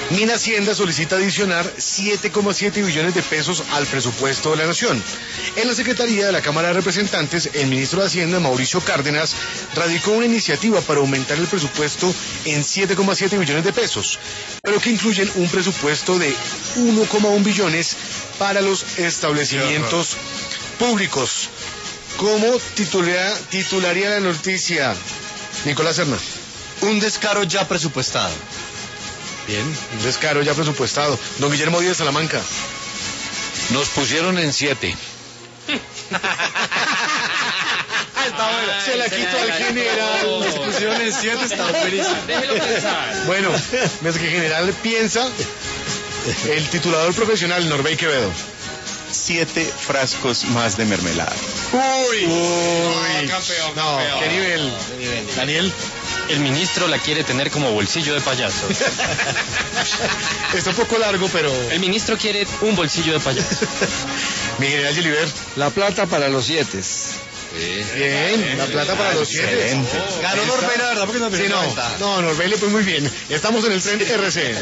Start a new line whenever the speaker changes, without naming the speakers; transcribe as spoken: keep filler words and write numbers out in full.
Minhacienda solicita adicionar siete coma siete billones de pesos al presupuesto de la Nación. En la Secretaría de la Cámara de Representantes, el ministro de Hacienda, Mauricio Cárdenas, radicó una iniciativa para aumentar el presupuesto en siete coma siete billones de pesos, pero que incluyen un presupuesto de uno coma uno billones para los establecimientos públicos. ¿Cómo titularía, titularía la noticia, Nicolás Serna?
Un descaro ya presupuestado.
Bien, un descaro ya presupuestado. Don Guillermo Díaz Salamanca.
Nos pusieron en siete.
Se la quito al general.
Nos pusieron en siete, está buenísimo.
Déjelo pensar.
Bueno, mientras que el general piensa, el titulador profesional, Norbey Quevedo.
Siete frascos más de mermelada.
Uy,
No, campeón,
no,
campeón.
qué nivel. Daniel,
El ministro la quiere tener como bolsillo de payaso.
está un poco largo, pero...
El ministro quiere un bolsillo de payaso.
Mi general Gilibert.
La plata para los siete.
Bien, la plata para los siete.
Excelente.
Ganó Norbey, la verdad, porque no
Sí, no, no, Norbey le fue muy bien. Estamos en el tren R C.